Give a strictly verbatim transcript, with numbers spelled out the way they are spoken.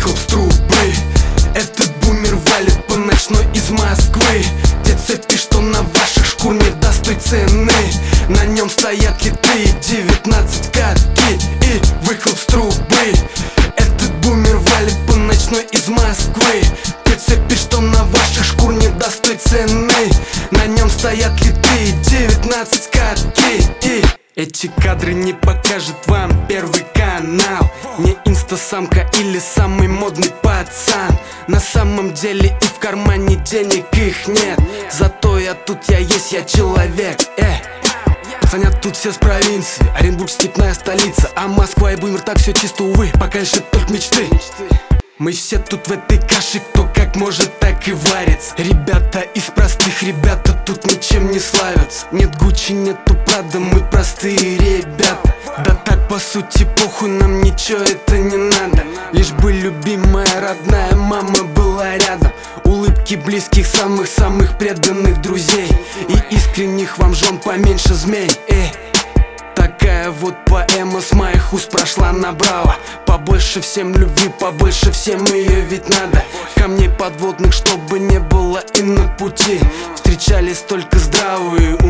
выхлоп с трубы. Этот бумер валит по ночной из Москвы. Те цепи, что на ваших шкур не даст той цены. На нем стоят литы, девятнадцать катки и выхлоп с трубы. Этот бумер валит по ночной из Москвы. Те цепи, что на ваших шкур не даст той цены. На нем стоят литы, девятнадцать катки и... Эти кадры не покажет вам Первый канал. Не инстасамка или самый модный пацан. На самом деле и в кармане денег их нет. Зато я тут, я есть, я человек. э. Пацанят тут все с провинции. Оренбург степная столица. А Москва и бумер так все чисто, увы. Пока лишь это только мечты. Мы все тут в этой каше, кто как может, так и варится. Ребята из простых, ребята тут ничем не славятся. Нет Гуччи, нету Прада, мы простые ребята. Да так по сути похуй, нам ничего это не надо. Лишь бы любимая родная мама была рядом. Улыбки близких, самых-самых преданных друзей. И искренних вам жен поменьше змей. Эй. Такая вот поэма с моих уст прошла направо. Побольше всем любви, побольше всем ее ведь надо. Камней подводных, чтобы не было и на пути. Встречались только здравые